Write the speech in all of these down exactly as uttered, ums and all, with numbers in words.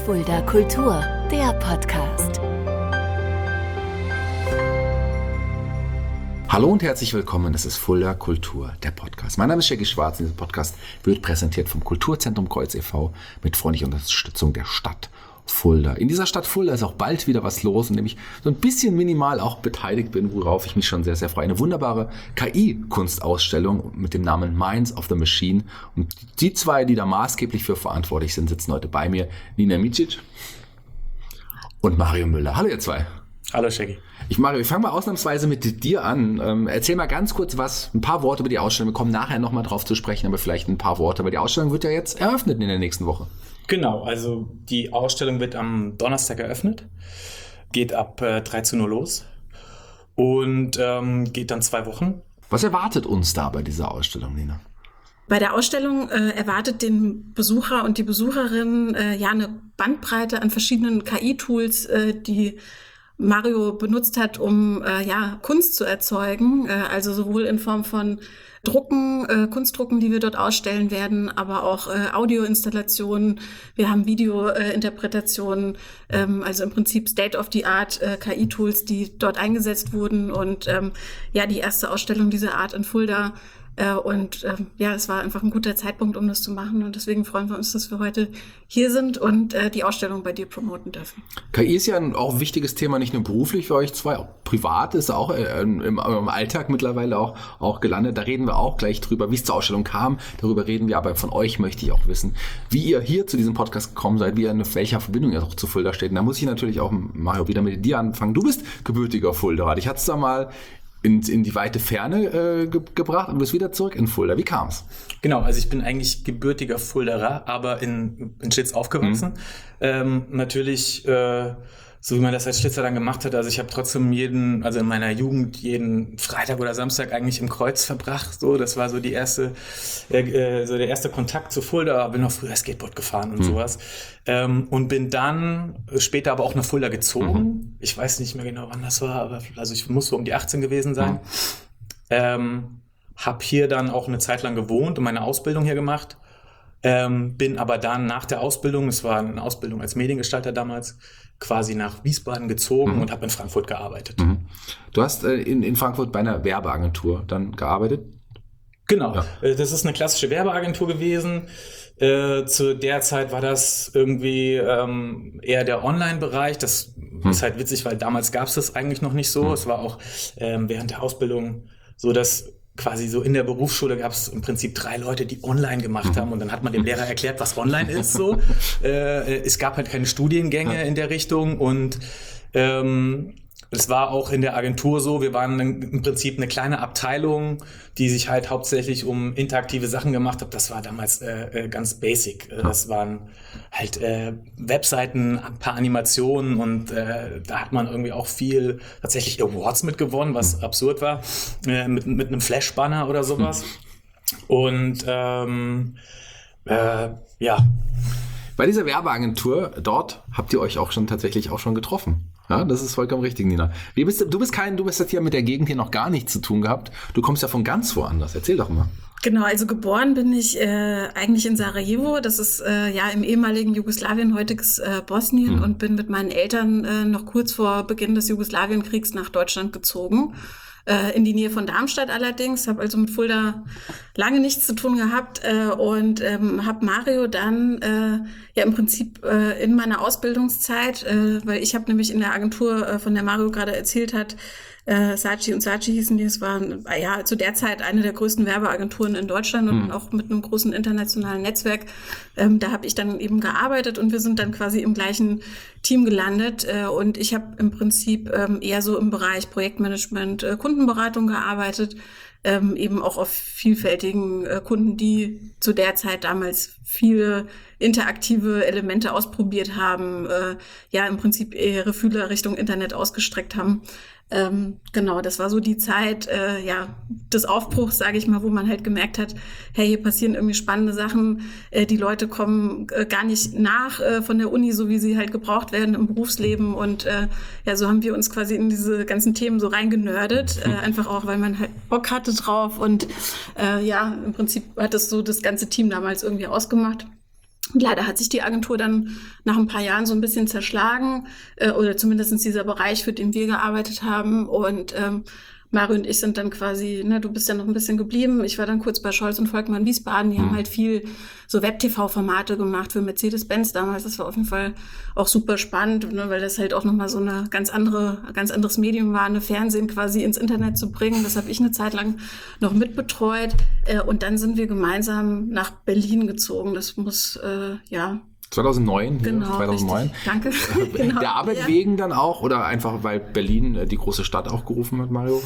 Fulda Kultur, der Podcast. Hallo und herzlich willkommen, das ist Fulda Kultur, der Podcast. Mein Name ist Jackie Schwarz und dieser Podcast wird präsentiert vom Kulturzentrum Kreuz e V mit freundlicher Unterstützung der Stadt Fulda. In dieser Stadt Fulda ist auch bald wieder was los, in dem ich so ein bisschen minimal auch beteiligt bin, worauf ich mich schon sehr, sehr freue. Eine wunderbare K I-Kunstausstellung mit dem Namen Minds of the Machine. Und die zwei, die da maßgeblich für verantwortlich sind, sitzen heute bei mir. Nina Micic und Mario Müller. Hallo ihr zwei. Hallo Shaggy. Ich, Mario, ich fange mal ausnahmsweise mit dir an. Ähm, erzähl mal ganz kurz was, ein paar Worte über die Ausstellung. Wir kommen nachher nochmal drauf zu sprechen, aber vielleicht ein paar Worte, weil die Ausstellung wird ja jetzt eröffnet in der nächsten Woche. Genau, also die Ausstellung wird am Donnerstag eröffnet, geht ab äh, dreizehn Uhr los und ähm, geht dann zwei Wochen. Was erwartet uns da bei dieser Ausstellung, Nina? Bei der Ausstellung äh, erwartet den Besucher und die Besucherin äh, ja eine Bandbreite an verschiedenen K I-Tools, äh, die Mario benutzt hat, um äh, ja Kunst zu erzeugen, äh, also sowohl in Form von Drucken, äh, Kunstdrucken, die wir dort ausstellen werden, aber auch äh, Audioinstallationen. Wir haben Videointerpretationen, äh, ähm, also im Prinzip State-of-the-Art äh, K I-Tools, die dort eingesetzt wurden und ähm, ja die erste Ausstellung dieser Art in Fulda. Äh, und ähm, ja, es war einfach ein guter Zeitpunkt, um das zu machen und deswegen freuen wir uns, dass wir heute hier sind und äh, die Ausstellung bei dir promoten dürfen. K I ist ja ein, auch ein wichtiges Thema, nicht nur beruflich für euch zwei, auch privat ist auch äh, im, im Alltag mittlerweile auch, auch gelandet. Da reden wir auch gleich drüber, wie es zur Ausstellung kam. Darüber reden wir, aber von euch möchte ich auch wissen, wie ihr hier zu diesem Podcast gekommen seid, wie ihr in welcher Verbindung ihr auch zu Fulda steht. Und da muss ich natürlich auch, Mario, wieder mit dir anfangen. Du bist gebürtiger Fulda. Ich hatte es da mal In, in die weite Ferne äh, ge- gebracht und bist wieder zurück in Fulda. Wie kam's? Genau, also ich bin eigentlich gebürtiger Fulderer, aber in, in Schlitz aufgewachsen. Mhm. Ähm, natürlich, äh, so wie man das als Schlitzer dann gemacht hat, also ich habe trotzdem jeden, also in meiner Jugend jeden Freitag oder Samstag eigentlich im Kreuz verbracht. So, das war so die erste, äh, so der erste Kontakt zu Fulda. Bin noch früher Skateboard gefahren und mhm. sowas. Ähm, und bin dann später aber auch nach Fulda gezogen. Mhm. Ich weiß nicht mehr genau, wann das war, aber also ich muss so um die achtzehn gewesen sein. Mhm. Ähm, hab hier dann auch eine Zeit lang gewohnt und meine Ausbildung hier gemacht. Ähm, bin aber dann nach der Ausbildung, es war eine Ausbildung als Mediengestalter damals, quasi nach Wiesbaden gezogen mhm. und habe in Frankfurt gearbeitet. Mhm. Du hast äh, in, in Frankfurt bei einer Werbeagentur dann gearbeitet? Genau, ja. Das ist eine klassische Werbeagentur gewesen. Äh, zu der Zeit war das irgendwie ähm, eher der Online-Bereich. Das hm. ist halt witzig, weil damals gab es das eigentlich noch nicht so. Hm. Es war auch ähm, während der Ausbildung so, dass quasi so in der Berufsschule gab es im Prinzip drei Leute, die online gemacht haben und dann hat man dem Lehrer erklärt, was online ist. So, äh, es gab halt keine Studiengänge in der Richtung und ähm, es war auch in der Agentur so, wir waren im Prinzip eine kleine Abteilung, die sich halt hauptsächlich um interaktive Sachen gemacht hat. Das war damals äh, ganz basic. Das waren halt äh, Webseiten, ein paar Animationen und äh, da hat man irgendwie auch viel tatsächlich Awards mitgewonnen, was absurd war, äh, mit, mit einem Flash-Banner oder sowas. Und ähm, äh, ja. Bei dieser Werbeagentur, dort habt ihr euch auch schon tatsächlich auch schon getroffen. Ja, das ist vollkommen richtig, Nina. Wie bist du, du bist kein, du bist jetzt hier mit der Gegend hier noch gar nichts zu tun gehabt. Du kommst ja von ganz woanders. Erzähl doch mal. Genau, also geboren bin ich äh, eigentlich in Sarajevo. Das ist äh, ja im ehemaligen Jugoslawien, heutiges äh, Bosnien mhm. und bin mit meinen Eltern äh, noch kurz vor Beginn des Jugoslawienkriegs nach Deutschland gezogen. Äh, in die Nähe von Darmstadt allerdings, habe also mit Fulda lange nichts zu tun gehabt äh, und ähm, habe Mario dann äh, ja im Prinzip äh, in meiner Ausbildungszeit, äh, weil ich habe nämlich in der Agentur, äh, von der Mario gerade erzählt hat, äh, Saatchi und Saatchi hießen die, es waren ja zu der Zeit eine der größten Werbeagenturen in Deutschland und mhm. auch mit einem großen internationalen Netzwerk. Ähm, da habe ich dann eben gearbeitet und wir sind dann quasi im gleichen Team gelandet äh, und ich habe im Prinzip ähm, eher so im Bereich Projektmanagement, äh, Kundenberatung gearbeitet, ähm, eben auch auf vielfältigen äh, Kunden, die zu der Zeit damals viele interaktive Elemente ausprobiert haben, äh, ja im Prinzip ihre Fühler Richtung Internet ausgestreckt haben. Ähm, genau, das war so die Zeit äh, ja des Aufbruchs, sage ich mal, wo man halt gemerkt hat, hey, hier passieren irgendwie spannende Sachen, äh, die Leute kommen äh, gar nicht nach äh, von der Uni, so wie sie halt gebraucht werden im Berufsleben und äh, ja, so haben wir uns quasi in diese ganzen Themen so reingenördet, äh, einfach auch, weil man halt Bock hatte drauf und äh, ja, im Prinzip hat das so das ganze Team damals irgendwie ausgemacht. Und leider hat sich die Agentur dann nach ein paar Jahren so ein bisschen zerschlagen, äh, oder zumindest dieser Bereich, für den wir gearbeitet haben. Und ähm, Mario und ich sind dann quasi, ne, du bist ja noch ein bisschen geblieben. Ich war dann kurz bei Scholz und Volkmann Wiesbaden. Die mhm. haben halt viel so Web-T V-Formate gemacht für Mercedes-Benz damals. Das war auf jeden Fall auch super spannend, ne, weil das halt auch nochmal so eine ganz andere, ganz anderes Medium war, eine Fernsehen quasi ins Internet zu bringen. Das habe ich eine Zeit lang noch mitbetreut. Äh, und dann sind wir gemeinsam nach Berlin gezogen. Das muss, äh, ja... zweitausendneun, genau, hier, zweitausendneun. Richtig. Danke. Genau. Der Arbeit ja. wegen dann auch oder einfach, weil Berlin äh, die große Stadt auch gerufen hat, Mario?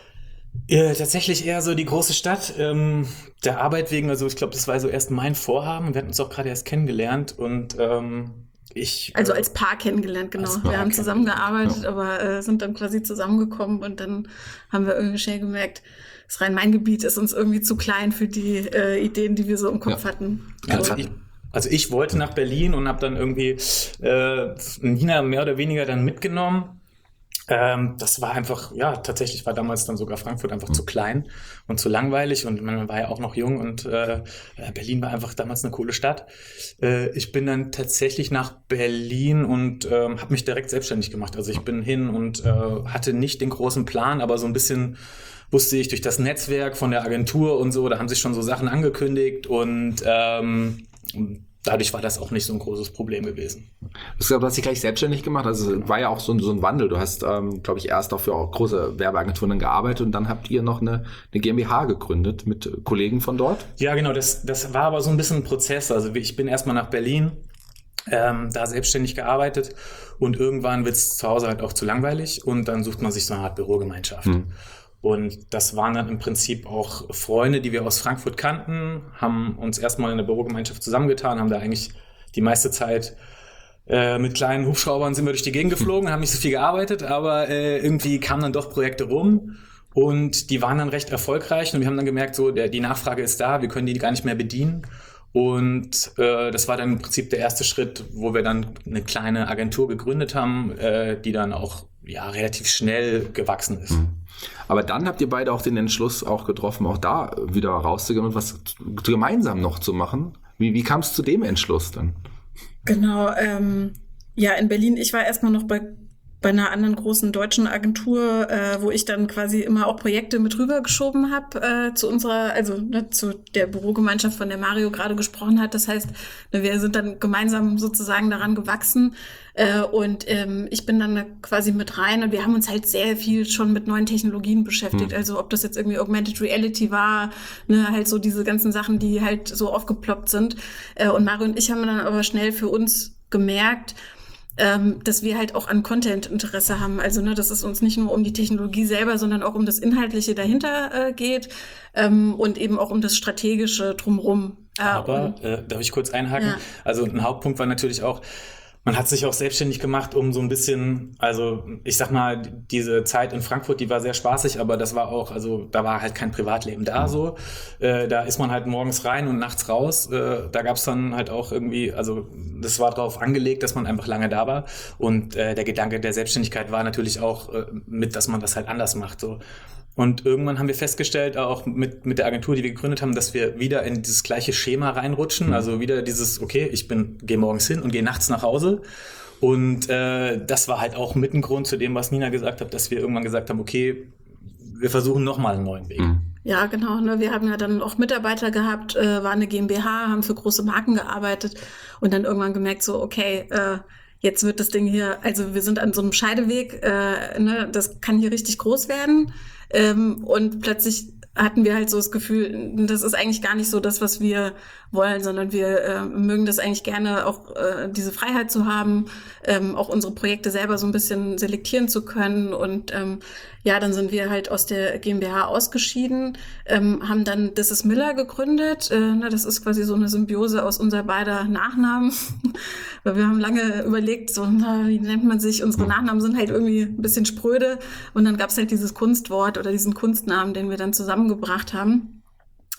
Ja, tatsächlich eher so die große Stadt. Ähm, der Arbeit wegen, also ich glaube, das war so erst mein Vorhaben. Wir hatten uns auch gerade erst kennengelernt und ähm, ich... Also äh, als Paar kennengelernt, genau. als Paar wir haben zusammengearbeitet, ja. aber äh, sind dann quasi zusammengekommen und dann haben wir irgendwie schnell gemerkt, das Rhein-Main-Gebiet ist uns irgendwie zu klein für die äh, Ideen, die wir so im Kopf ja. hatten. Ja, also ich, Also ich wollte nach Berlin und habe dann irgendwie äh, Nina mehr oder weniger dann mitgenommen. Ähm, das war einfach, ja, tatsächlich war damals dann sogar Frankfurt einfach mhm. zu klein und zu langweilig und man war ja auch noch jung und äh, Berlin war einfach damals eine coole Stadt. Äh, ich bin dann tatsächlich nach Berlin und äh, habe mich direkt selbstständig gemacht. Also ich bin hin und äh, hatte nicht den großen Plan, aber so ein bisschen wusste ich durch das Netzwerk von der Agentur und so, da haben sich schon so Sachen angekündigt und ähm, dadurch war das auch nicht so ein großes Problem gewesen. Du hast dich gleich selbstständig gemacht, also war ja auch so ein, so ein Wandel. Du hast, ähm, glaube ich, erst auch für auch große Werbeagenturen gearbeitet und dann habt ihr noch eine, eine GmbH gegründet mit Kollegen von dort? Ja, genau, das, das war aber so ein bisschen ein Prozess. Also ich bin erstmal nach Berlin, ähm, da selbstständig gearbeitet und irgendwann wird es zu Hause halt auch zu langweilig und dann sucht man sich so eine Art Bürogemeinschaft. Hm. Und das waren dann im Prinzip auch Freunde, die wir aus Frankfurt kannten, haben uns erstmal in der Bürogemeinschaft zusammengetan, haben da eigentlich die meiste Zeit äh, mit kleinen Hubschraubern sind wir durch die Gegend geflogen, haben nicht so viel gearbeitet, aber äh, irgendwie kamen dann doch Projekte rum und die waren dann recht erfolgreich und wir haben dann gemerkt, so der, die Nachfrage ist da, wir können die gar nicht mehr bedienen. Und äh, das war dann im Prinzip der erste Schritt, wo wir dann eine kleine Agentur gegründet haben, äh, die dann auch ja relativ schnell gewachsen ist. Mhm. Aber dann habt ihr beide auch den Entschluss auch getroffen, auch da wieder rauszugehen und was gemeinsam noch zu machen. Wie, wie kam es zu dem Entschluss dann? Genau, ähm, ja, in Berlin, ich war erstmal noch bei bei einer anderen großen deutschen Agentur, äh, wo ich dann quasi immer auch Projekte mit rübergeschoben habe äh, zu unserer, also ne, zu der Bürogemeinschaft, von der Mario gerade gesprochen hat. Das heißt, ne, wir sind dann gemeinsam sozusagen daran gewachsen äh, und ähm, ich bin dann quasi mit rein und wir haben uns halt sehr viel schon mit neuen Technologien beschäftigt. Hm. Also ob das jetzt irgendwie Augmented Reality war, ne, halt so diese ganzen Sachen, die halt so aufgeploppt sind. Äh, und Mario und ich haben dann aber schnell für uns gemerkt, Ähm, dass wir halt auch an Content Interesse haben. Also, ne, dass es uns nicht nur um die Technologie selber, sondern auch um das Inhaltliche dahinter äh, geht ähm, und eben auch um das Strategische drumherum. Äh, Aber, und, äh, darf ich kurz einhaken? Ja. Also ein Hauptpunkt war natürlich auch, man hat sich auch selbstständig gemacht, um so ein bisschen, also ich sag mal, diese Zeit in Frankfurt, die war sehr spaßig, aber das war auch, also da war halt kein Privatleben da so. Äh, da ist man halt morgens rein und nachts raus. Äh, da gab's dann halt auch irgendwie, also das war darauf angelegt, dass man einfach lange da war. Und äh, der Gedanke der Selbstständigkeit war natürlich auch äh, mit, dass man das halt anders macht. So. Und irgendwann haben wir festgestellt, auch mit, mit der Agentur, die wir gegründet haben, dass wir wieder in dieses gleiche Schema reinrutschen. Mhm. Also wieder dieses, okay, ich bin gehe morgens hin und gehe nachts nach Hause. Und äh, das war halt auch mit ein Grund zu dem, was Nina gesagt hat, dass wir irgendwann gesagt haben, okay, wir versuchen nochmal einen neuen Weg. Mhm. Ja, genau. Ne? Wir haben ja dann auch Mitarbeiter gehabt, äh, waren eine GmbH, haben für große Marken gearbeitet und dann irgendwann gemerkt, so, okay, äh, jetzt wird das Ding hier, also wir sind an so einem Scheideweg, äh, ne? Das kann hier richtig groß werden. Ähm, und plötzlich hatten wir halt so das Gefühl, das ist eigentlich gar nicht so das, was wir wollen, sondern wir äh, mögen das eigentlich gerne, auch äh, diese Freiheit zu haben, ähm, auch unsere Projekte selber so ein bisschen selektieren zu können. Und ähm, ja, dann sind wir halt aus der GmbH ausgeschieden, ähm, haben dann This is Miller gegründet. Äh, na, das ist quasi so eine Symbiose aus unser beider Nachnamen. Weil wir haben lange überlegt, so, na, wie nennt man sich? Unsere Nachnamen sind halt irgendwie ein bisschen spröde. Und dann gab es halt dieses Kunstwort oder diesen Kunstnamen, den wir dann zusammengebracht haben.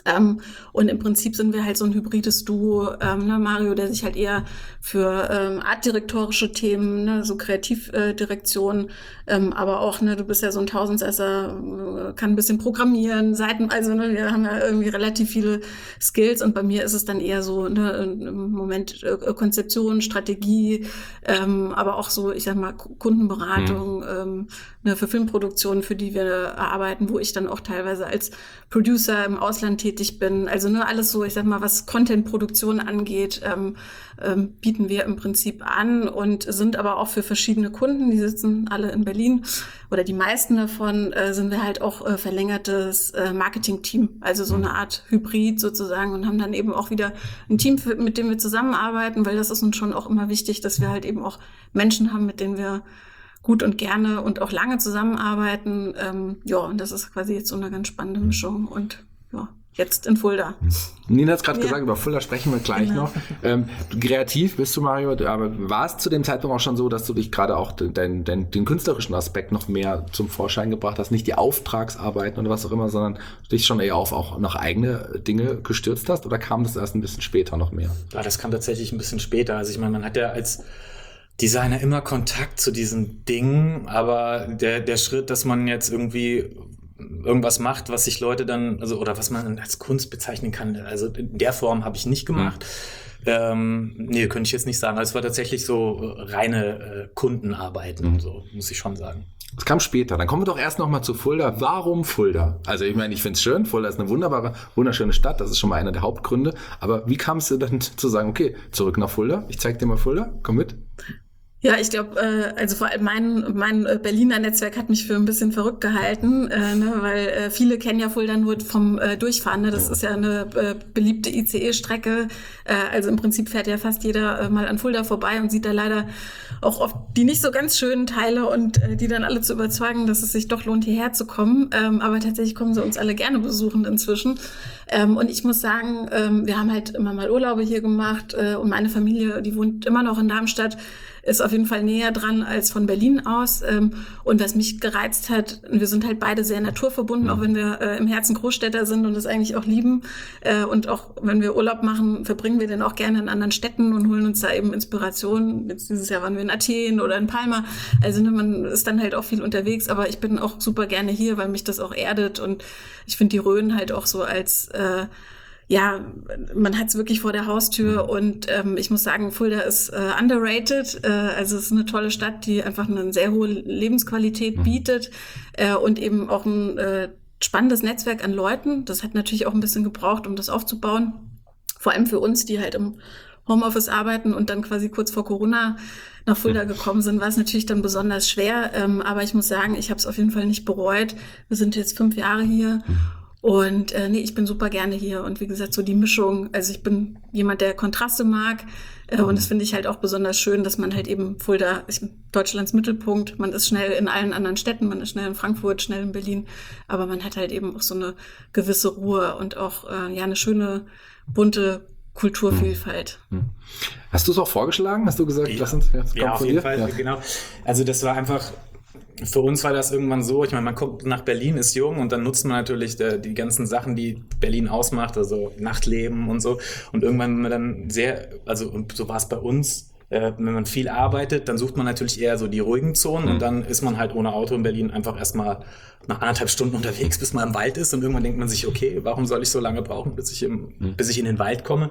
Ähm, und im Prinzip sind wir halt so ein hybrides Duo, ähm, ne, Mario, der sich halt eher für ähm, artdirektorische Themen, ne, so Kreativdirektion, ähm, aber auch, ne, du bist ja so ein Tausendsesser, äh, kann ein bisschen programmieren, Seiten, also ne, wir haben ja irgendwie relativ viele Skills und bei mir ist es dann eher so, ne, im Moment äh, Konzeption, Strategie, ähm, aber auch so, ich sag mal, Kundenberatung, mhm. ähm, ne, für Filmproduktionen, für die wir arbeiten, wo ich dann auch teilweise als Producer im Ausland tätig bin. Also nur alles so, ich sag mal, was Content-Produktion angeht, ähm, ähm, bieten wir im Prinzip an und sind aber auch für verschiedene Kunden, die sitzen alle in Berlin oder die meisten davon, äh, sind wir halt auch äh, verlängertes äh, Marketing-Team, also so eine Art Hybrid sozusagen und haben dann eben auch wieder ein Team, für, mit dem wir zusammenarbeiten, weil das ist uns schon auch immer wichtig, dass wir halt eben auch Menschen haben, mit denen wir gut und gerne und auch lange zusammenarbeiten. Ähm, ja, und das ist quasi jetzt so eine ganz spannende Mischung und ja, jetzt in Fulda. Nina hat es gerade Ja. gesagt, über Fulda sprechen wir gleich Genau. noch. Ähm, du, kreativ bist du, Mario, aber war es zu dem Zeitpunkt auch schon so, dass du dich gerade auch den, den, den künstlerischen Aspekt noch mehr zum Vorschein gebracht hast, nicht die Auftragsarbeiten oder was auch immer, sondern dich schon eher auf auch noch eigene Dinge gestürzt hast, oder kam das erst ein bisschen später noch mehr? Ja, das kam tatsächlich ein bisschen später. Also ich meine, man hat ja als Designer immer Kontakt zu diesen Dingen, aber der, der Schritt, dass man jetzt irgendwie irgendwas macht, was sich Leute dann, also oder was man als Kunst bezeichnen kann, also in der Form habe ich nicht gemacht. Mhm. Ähm, nee, könnte ich jetzt nicht sagen. Also es war tatsächlich so reine äh, Kundenarbeiten, mhm. so muss ich schon sagen. Es kam später. Dann kommen wir doch erst noch mal zu Fulda. Warum Fulda? Also ich meine, ich finde es schön. Fulda ist eine wunderbare, wunderschöne Stadt. Das ist schon mal einer der Hauptgründe. Aber wie kam es dir dann zu sagen, okay, zurück nach Fulda? Ich zeig dir mal Fulda. Komm mit. Ja, ich glaube, äh, also vor allem mein, mein äh, Berliner Netzwerk hat mich für ein bisschen verrückt gehalten, äh, ne, weil äh, viele kennen ja Fulda nur vom äh, Durchfahren. Ne? Das ist ja eine äh, beliebte I C E-Strecke. Äh, also im Prinzip fährt ja fast jeder äh, mal an Fulda vorbei und sieht da leider auch oft die nicht so ganz schönen Teile und äh, die dann alle zu überzeugen, dass es sich doch lohnt, hierher zu kommen. Ähm, aber tatsächlich kommen sie uns alle gerne besuchen inzwischen. Ähm, und ich muss sagen, ähm, wir haben halt immer mal Urlaube hier gemacht äh, und meine Familie, die wohnt immer noch in Darmstadt, ist auf jeden Fall näher dran als von Berlin aus. Und was mich gereizt hat, wir sind halt beide sehr naturverbunden, auch wenn wir im Herzen Großstädter sind und das eigentlich auch lieben. Und auch wenn wir Urlaub machen, verbringen wir den auch gerne in anderen Städten und holen uns da eben Inspiration. Jetzt dieses Jahr waren wir in Athen oder in Palma. Also man ist dann halt auch viel unterwegs, aber ich bin auch super gerne hier, weil mich das auch erdet. Und ich finde die Rhön halt auch so als... Äh, ja, man hat es wirklich vor der Haustür und ähm, ich muss sagen, Fulda ist äh, underrated. Äh, also es ist eine tolle Stadt, die einfach eine sehr hohe Lebensqualität bietet äh, und eben auch ein äh, spannendes Netzwerk an Leuten. Das hat natürlich auch ein bisschen gebraucht, um das aufzubauen. Vor allem für uns, die halt im Homeoffice arbeiten und dann quasi kurz vor Corona nach Fulda gekommen sind, war es natürlich dann besonders schwer. Ähm, aber ich muss sagen, ich habe es auf jeden Fall nicht bereut. Wir sind jetzt fünf Jahre hier. Und äh, nee, ich bin super gerne hier und wie gesagt, so die Mischung, also ich bin jemand, der Kontraste mag äh, und das finde ich halt auch besonders schön, dass man halt eben Fulda ist Deutschlands Mittelpunkt, man ist schnell in allen anderen Städten, man ist schnell in Frankfurt, schnell in Berlin, aber man hat halt eben auch so eine gewisse Ruhe und auch äh, ja eine schöne, bunte Kulturvielfalt. Hm. Hast du es auch vorgeschlagen? Hast du gesagt, ja. lass uns jetzt Ja, auf jeden dir? Fall, Ja. genau. Also das war einfach... Für uns war das irgendwann so, ich meine, man kommt nach Berlin, ist jung und dann nutzt man natürlich die, die ganzen Sachen, die Berlin ausmacht, also Nachtleben und so. Und irgendwann, wenn man dann sehr, also und so war es bei uns, äh, wenn man viel arbeitet, dann sucht man natürlich eher so die ruhigen Zonen mhm. und dann ist man halt ohne Auto in Berlin einfach erstmal nach anderthalb Stunden unterwegs, bis man im Wald ist und irgendwann denkt man sich, okay, warum soll ich so lange brauchen, bis ich, im, mhm. bis ich in den Wald komme?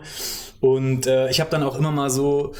Und äh, ich habe dann auch immer mal so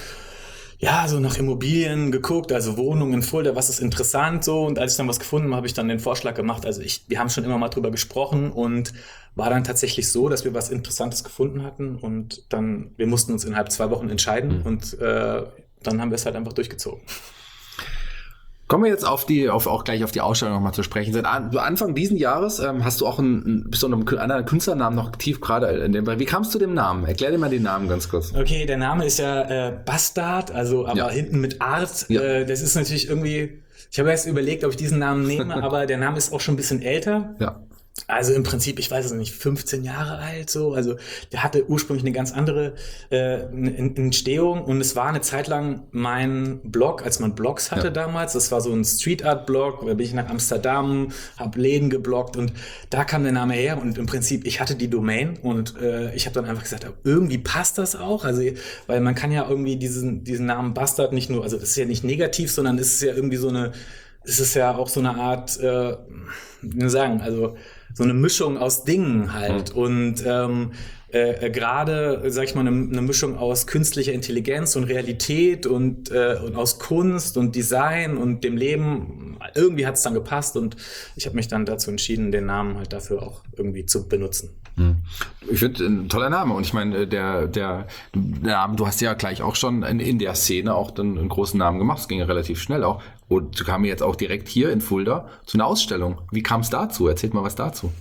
ja, so nach Immobilien geguckt, also Wohnungen in Fulda, was ist interessant so. Und als ich dann was gefunden habe, habe ich dann den Vorschlag gemacht. Also ich, wir haben schon immer mal drüber gesprochen und war dann tatsächlich so, dass wir was Interessantes gefunden hatten und dann, wir mussten uns innerhalb zwei Wochen entscheiden mhm. und äh, dann haben wir es halt einfach durchgezogen. Kommen wir jetzt auf die, auf, auch gleich auf die Ausstellung nochmal zu sprechen. Seit an, Anfang diesen Jahres ähm, hast du auch einen, bist du unter einem anderen Künstlernamen noch aktiv gerade in dem. Wie kamst du zu dem Namen? Erklär dir mal den Namen ganz kurz. Okay, der Name ist ja äh, Bastard, also aber ja. hinten mit Art. Ja. Äh, das ist natürlich irgendwie, ich habe erst überlegt, ob ich diesen Namen nehme, aber der Name ist auch schon ein bisschen älter. Ja. Also im Prinzip, ich weiß es nicht, fünfzehn Jahre alt so. Also der hatte ursprünglich eine ganz andere äh, Entstehung und es war eine Zeit lang mein Blog, als man Blogs hatte ja. damals. Das war so ein Street Art Blog, da bin ich nach Amsterdam, habe Läden gebloggt und da kam der Name her und im Prinzip, ich hatte die Domain und äh, ich habe dann einfach gesagt, irgendwie passt das auch. Also weil man kann ja irgendwie diesen, diesen Namen Bastard nicht nur, also das ist ja nicht negativ, sondern es ist ja irgendwie so eine, es ist ja auch so eine Art, äh, wie soll ich sagen, also so eine Mischung aus Dingen halt mhm. und ähm, äh, gerade, sag ich mal, eine, eine Mischung aus künstlicher Intelligenz und Realität und, äh, und aus Kunst und Design und dem Leben. Irgendwie hat es dann gepasst und ich habe mich dann dazu entschieden, den Namen halt dafür auch irgendwie zu benutzen. Ich finde, ein toller Name und ich meine, der, der, der Name, du hast ja gleich auch schon in, in der Szene auch dann einen großen Namen gemacht, es ging ja relativ schnell auch und kam jetzt auch direkt hier in Fulda zu einer Ausstellung. Wie kam es dazu? Erzählt mal was dazu.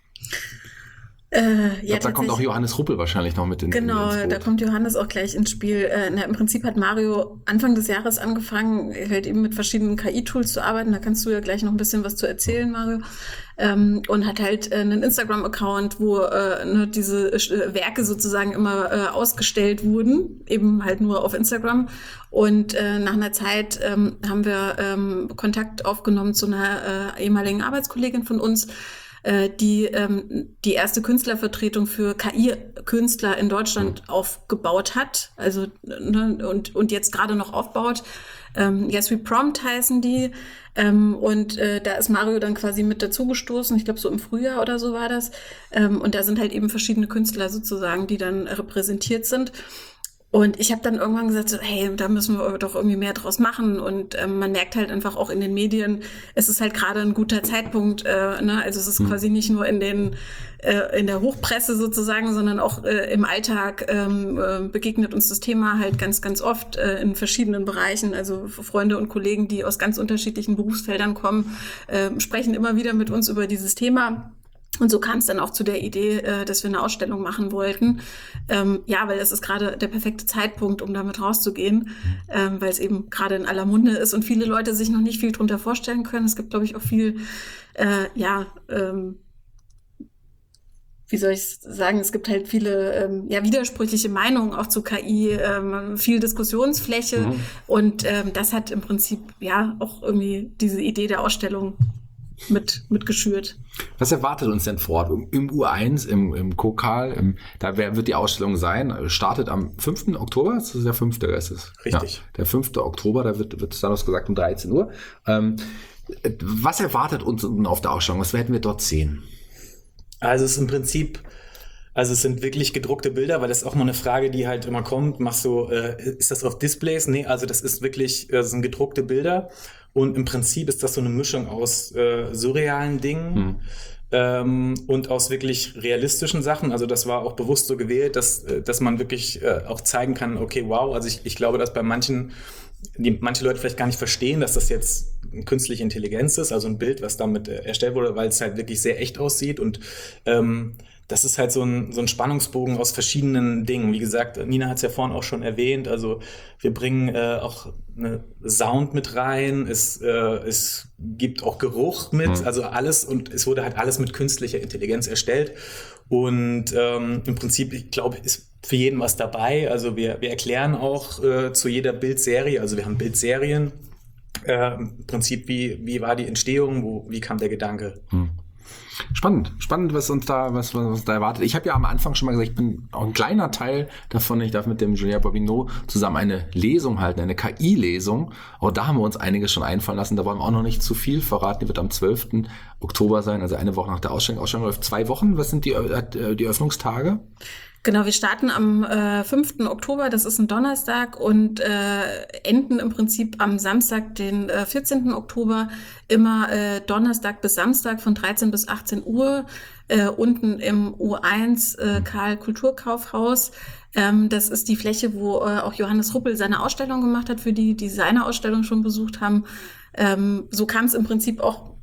Äh, ich glaube, da kommt auch Johannes Ruppel wahrscheinlich noch mit in, genau, ins Boot. Da kommt Johannes auch gleich ins Spiel. Äh, na, im Prinzip hat Mario Anfang des Jahres angefangen, halt eben mit verschiedenen K I-Tools zu arbeiten. Da kannst du ja gleich noch ein bisschen was zu erzählen, Mario. Ähm, und hat halt äh, einen Instagram-Account, wo äh, ne, diese äh, Werke sozusagen immer äh, ausgestellt wurden, eben halt nur auf Instagram. Und äh, nach einer Zeit ähm, haben wir ähm, Kontakt aufgenommen zu einer äh, ehemaligen Arbeitskollegin von uns, die ähm, die erste Künstlervertretung für K I-Künstler in Deutschland mhm. aufgebaut hat, also ne, und und jetzt gerade noch aufbaut. Ähm, Yes We Prompt heißen die ähm, und äh, da ist Mario dann quasi mit dazugestoßen, ich glaube so im Frühjahr oder so war das. Ähm, und da sind halt eben verschiedene Künstler sozusagen, die dann repräsentiert sind. Und ich habe dann irgendwann gesagt, so, hey, da müssen wir doch irgendwie mehr draus machen. Und ähm, man merkt halt einfach auch in den Medien, es ist halt gerade ein guter Zeitpunkt. Äh, ne? Also es ist mhm. quasi nicht nur in den äh, in der Hochpresse sozusagen, sondern auch äh, im Alltag ähm, äh, begegnet uns das Thema halt ganz, ganz oft äh, in verschiedenen Bereichen. Also Freunde und Kollegen, die aus ganz unterschiedlichen Berufsfeldern kommen, äh, sprechen immer wieder mit uns über dieses Thema. Und so kam es dann auch zu der Idee, äh, dass wir eine Ausstellung machen wollten. Ähm, ja, weil es ist gerade der perfekte Zeitpunkt, um damit rauszugehen, ähm, weil es eben gerade in aller Munde ist und viele Leute sich noch nicht viel drunter vorstellen können. Es gibt, glaube ich, auch viel, äh, ja, ähm, wie soll ich sagen, es gibt halt viele ähm, ja, widersprüchliche Meinungen auch zu K I, ähm, viel Diskussionsfläche mhm. und ähm, das hat im Prinzip ja auch irgendwie diese Idee der Ausstellung mit, mit geschürt. Was erwartet uns denn vor Ort? Im U eins, im, im Kokal, im, da wird die Ausstellung sein, startet am fünften Oktober, das ist der fünfte ist es. Richtig. Ja, der fünfte Oktober, da wird, wird es dann was gesagt um dreizehn Uhr. Ähm, was erwartet uns auf der Ausstellung? Was werden wir dort sehen? Also es ist im Prinzip, also es sind wirklich gedruckte Bilder, weil das ist auch mal eine Frage, die halt immer kommt. Machst du, äh, ist das auf Displays? Nee, also das ist wirklich, das sind gedruckte Bilder. Und im Prinzip ist das so eine Mischung aus äh, surrealen Dingen hm. ähm, und aus wirklich realistischen Sachen. Also das war auch bewusst so gewählt, dass, dass man wirklich äh, auch zeigen kann, okay, wow, also ich, ich glaube, dass bei manchen, die manche Leute vielleicht gar nicht verstehen, dass das jetzt künstliche Intelligenz ist, also ein Bild, was damit äh, erstellt wurde, weil es halt wirklich sehr echt aussieht und ähm, das ist halt so ein, so ein Spannungsbogen aus verschiedenen Dingen. Wie gesagt, Nina hat es ja vorhin auch schon erwähnt. Also wir bringen äh, auch eine Sound mit rein. Es, äh, es gibt auch Geruch mit. Mhm. Also alles. Und es wurde halt alles mit künstlicher Intelligenz erstellt. Und ähm, im Prinzip, ich glaube, ist für jeden was dabei. Also wir, wir erklären auch äh, zu jeder Bildserie. Also wir haben Bildserien. Äh, Im Prinzip, wie, wie war die Entstehung? Wo, wie kam der Gedanke? Mhm. Spannend, spannend, was uns da, was, was uns da erwartet. Ich habe ja am Anfang schon mal gesagt, ich bin auch ein kleiner Teil davon. Ich darf mit dem Julien Bobineau zusammen eine Lesung halten, eine K I-Lesung. Auch da haben wir uns einiges schon einfallen lassen. Da wollen wir auch noch nicht zu viel verraten. Die wird am zwölften Oktober sein, also eine Woche nach der Ausstellung. Ausstellung läuft zwei Wochen. Was sind die, die Öffnungstage? Genau, wir starten am äh, fünften Oktober, das ist ein Donnerstag, und äh, enden im Prinzip am Samstag, den äh, vierzehnten Oktober, immer äh, Donnerstag bis Samstag von dreizehn bis achtzehn Uhr, äh, unten im U eins äh, Karl Kulturkaufhaus. Ähm, das ist die Fläche, wo äh, auch Johannes Ruppel seine Ausstellung gemacht hat, für die, die seine Ausstellung schon besucht haben. Ähm, so kam es im Prinzip auch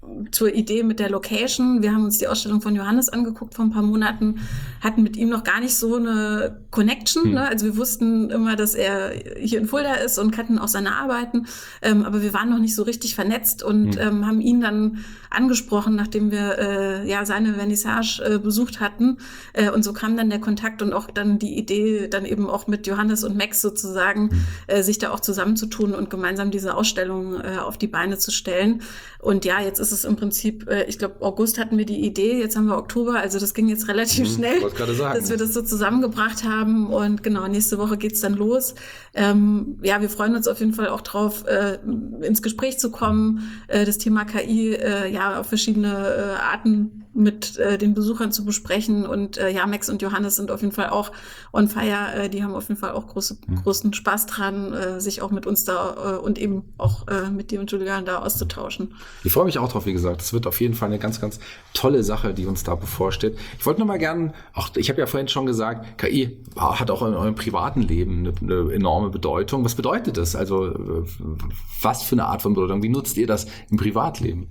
zur Idee mit der Location. Wir haben uns die Ausstellung von Johannes angeguckt vor ein paar Monaten, hatten mit ihm noch gar nicht so eine Connection. Hm. Ne? Also wir wussten immer, dass er hier in Fulda ist und kannten auch seine Arbeiten, ähm, aber wir waren noch nicht so richtig vernetzt und hm. ähm, haben ihn dann angesprochen, nachdem wir äh, ja seine Vernissage äh, besucht hatten. Äh, und so kam dann der Kontakt und auch dann die Idee, dann eben auch mit Johannes und Max sozusagen, hm. äh, sich da auch zusammenzutun und gemeinsam diese Ausstellung äh, auf die Beine zu stellen. Und ja, jetzt ist es im Prinzip, äh, ich glaube, August hatten wir die Idee, jetzt haben wir Oktober, also das ging jetzt relativ hm. schnell, dass wir das so zusammengebracht haben. Und genau, nächste Woche geht's dann los. Ähm, ja, wir freuen uns auf jeden Fall auch drauf, äh, ins Gespräch zu kommen, äh, das Thema K I äh, ja auf verschiedene äh, Arten mit äh, den Besuchern zu besprechen. Und äh, ja, Max und Johannes sind auf jeden Fall auch on fire. Äh, die haben auf jeden Fall auch große, mhm. großen Spaß dran, äh, sich auch mit uns da äh, und eben auch äh, mit dir und Julian da auszutauschen. Ich freue mich auch drauf, wie gesagt. Es wird auf jeden Fall eine ganz, ganz tolle Sache, die uns da bevorsteht. Ich wollte noch mal gerne, auch ich habe ja vorhin schon gesagt, K I hat auch in eurem privaten Leben eine, eine enorme Bedeutung. Was bedeutet das? Also was für eine Art von Bedeutung? Wie nutzt ihr das im Privatleben?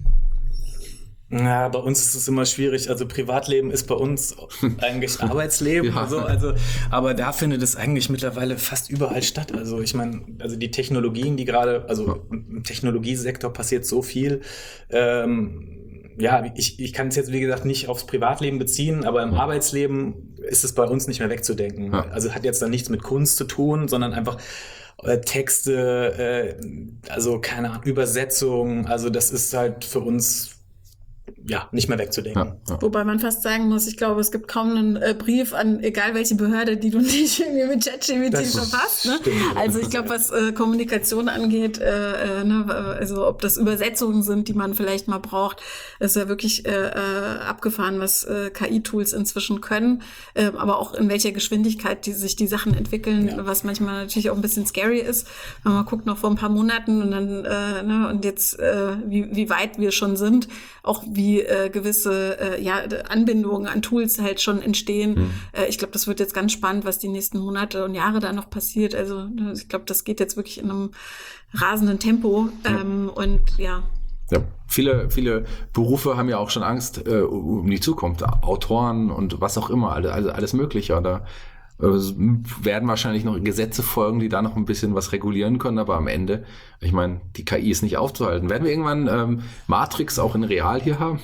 Ja, bei uns ist es immer schwierig. Also Privatleben ist bei uns eigentlich Arbeitsleben. Ja. Also, also, aber da findet es eigentlich mittlerweile fast überall statt. Also ich meine, also die Technologien, die gerade, also ja. im Technologiesektor passiert so viel. Ähm, ja, ich, ich kann es jetzt, wie gesagt, nicht aufs Privatleben beziehen, aber im ja. Arbeitsleben ist es bei uns nicht mehr wegzudenken. Ja. Also hat jetzt dann nichts mit Kunst zu tun, sondern einfach äh, Texte, äh, also keine Ahnung, Übersetzung. Also das ist halt für uns ja, nicht mehr wegzudenken. Ja, ja. Wobei man fast sagen muss, ich glaube, es gibt kaum einen äh, Brief an egal welche Behörde, die du nicht irgendwie mit ChatGPT verfasst. Ne? Also ich glaube, was äh, Kommunikation angeht, äh, äh, ne, also ob das Übersetzungen sind, die man vielleicht mal braucht, ist ja wirklich äh, äh, abgefahren, was äh, K I-Tools inzwischen können, äh, aber auch in welcher Geschwindigkeit die, sich die Sachen entwickeln, ja. was manchmal natürlich auch ein bisschen scary ist. Wenn man guckt noch vor ein paar Monaten und dann äh, ne, und jetzt äh, wie, wie weit wir schon sind, auch wie äh, gewisse äh, ja, Anbindungen an Tools halt schon entstehen. Mhm. Äh, ich glaube, das wird jetzt ganz spannend, was die nächsten Monate und Jahre da noch passiert. Also ich glaube, das geht jetzt wirklich in einem rasenden Tempo. Ähm, mhm. Und ja. Ja, viele, viele Berufe haben ja auch schon Angst äh, um die Zukunft. Autoren und was auch immer, alles, alles Mögliche. Oder es werden wahrscheinlich noch Gesetze folgen, die da noch ein bisschen was regulieren können, aber am Ende, ich meine, die K I ist nicht aufzuhalten. Werden wir irgendwann ähm, Matrix auch in real hier haben?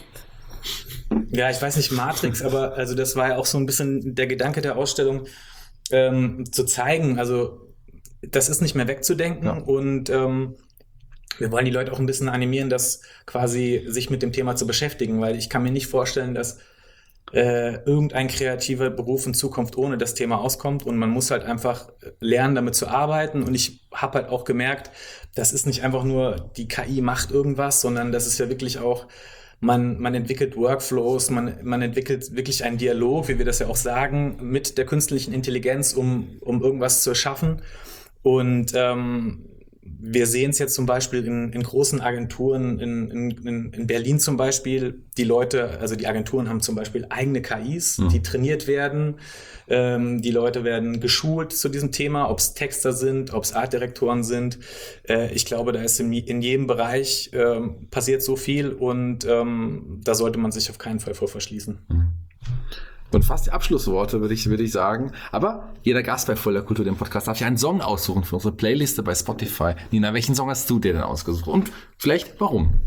Ja, ich weiß nicht, Matrix, aber also das war ja auch so ein bisschen der Gedanke der Ausstellung, ähm, zu zeigen, also das ist nicht mehr wegzudenken ja. und ähm, wir wollen die Leute auch ein bisschen animieren, das quasi sich mit dem Thema zu beschäftigen, weil ich kann mir nicht vorstellen, dass Äh, irgendein kreativer Beruf in Zukunft ohne das Thema auskommt und man muss halt einfach lernen, damit zu arbeiten und ich habe halt auch gemerkt, das ist nicht einfach nur die K I macht irgendwas, sondern das ist ja wirklich auch, man, man entwickelt Workflows, man, man entwickelt wirklich einen Dialog, wie wir das ja auch sagen, mit der künstlichen Intelligenz, um, um irgendwas zu erschaffen und ähm, wir sehen es jetzt zum Beispiel in, in großen Agenturen, in, in, in Berlin zum Beispiel, die Leute, also die Agenturen haben zum Beispiel eigene K Is, mhm. die trainiert werden. Ähm, die Leute werden geschult zu diesem Thema, ob es Texter sind, ob es Artdirektoren sind. Äh, ich glaube, da ist in, in jedem Bereich äh, passiert so viel und ähm, da sollte man sich auf keinen Fall vor verschließen. Mhm. Und fast die Abschlussworte, würde ich, würde ich sagen. Aber jeder Gast bei Fulda Kultur, dem Podcast, darf sich einen Song aussuchen für unsere Playliste bei Spotify. Nina, welchen Song hast du dir denn ausgesucht? Und vielleicht warum?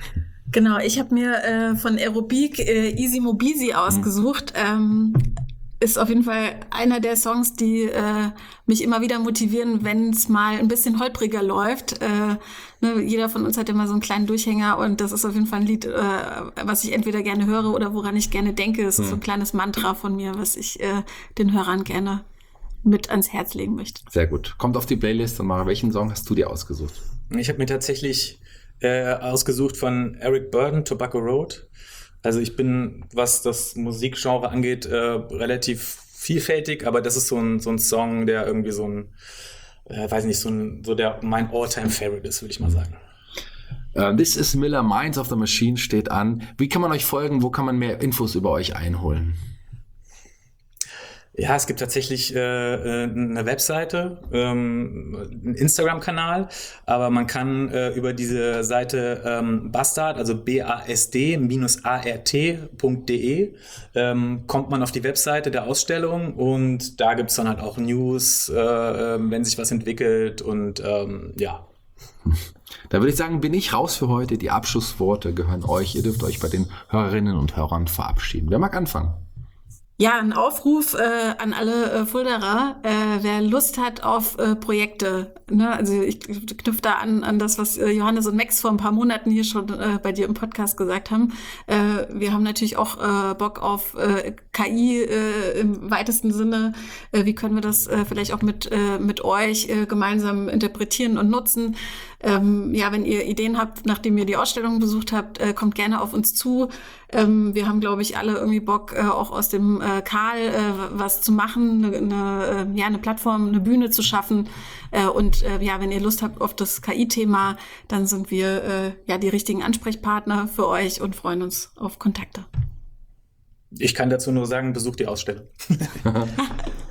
Genau, ich habe mir äh, von Aerobic äh, Easy Mobisi ausgesucht. Mhm. Ähm, ist auf jeden Fall einer der Songs, die äh, mich immer wieder motivieren, wenn es mal ein bisschen holpriger läuft. Äh, ne, jeder von uns hat ja mal so einen kleinen Durchhänger und das ist auf jeden Fall ein Lied, äh, was ich entweder gerne höre oder woran ich gerne denke. Es hm. ist so ein kleines Mantra von mir, was ich äh, den Hörern gerne mit ans Herz legen möchte. Sehr gut. Kommt auf die Playlist und Mara, welchen Song hast du dir ausgesucht? Ich habe mir tatsächlich äh, ausgesucht von Eric Burdon, Tobacco Road. Also ich bin, was das Musikgenre angeht, äh, relativ vielfältig, aber das ist so ein, so ein Song, der irgendwie so ein, äh, weiß nicht, so ein, so der mein All-Time-Favorite ist, würde ich mal sagen. Uh, This is Miller, Minds of the Machine steht an. Wie kann man euch folgen? Wo kann man mehr Infos über euch einholen? Ja, es gibt tatsächlich äh, eine Webseite, ähm, einen Instagram-Kanal, aber man kann äh, über diese Seite ähm, Bastard, also B A S D A R T Punkt de, ähm, kommt man auf die Webseite der Ausstellung und da gibt's dann halt auch News, äh, wenn sich was entwickelt und ähm, ja. Da würde ich sagen, bin ich raus für heute. Die Abschlussworte gehören euch. Ihr dürft euch bei den Hörerinnen und Hörern verabschieden. Wer mag anfangen? Ja, ein Aufruf äh, an alle äh, Fuldaer, äh, wer Lust hat auf äh, Projekte. Ne? Also ich knüpfe da an an das, was äh, Johannes und Max vor ein paar Monaten hier schon äh, bei dir im Podcast gesagt haben. Äh, wir haben natürlich auch äh, Bock auf äh, K I äh, im weitesten Sinne. Äh, wie können wir das äh, vielleicht auch mit äh, mit euch äh, gemeinsam interpretieren und nutzen? Ähm, ja, wenn ihr Ideen habt, nachdem ihr die Ausstellung besucht habt, äh, kommt gerne auf uns zu. Ähm, wir haben, glaube ich, alle irgendwie Bock, äh, auch aus dem äh, Karl äh, was zu machen, eine, eine, äh, ja, eine Plattform, eine Bühne zu schaffen. Äh, und äh, ja, wenn ihr Lust habt auf das K I-Thema, dann sind wir äh, ja die richtigen Ansprechpartner für euch und freuen uns auf Kontakte. Ich kann dazu nur sagen, besucht die Ausstellung.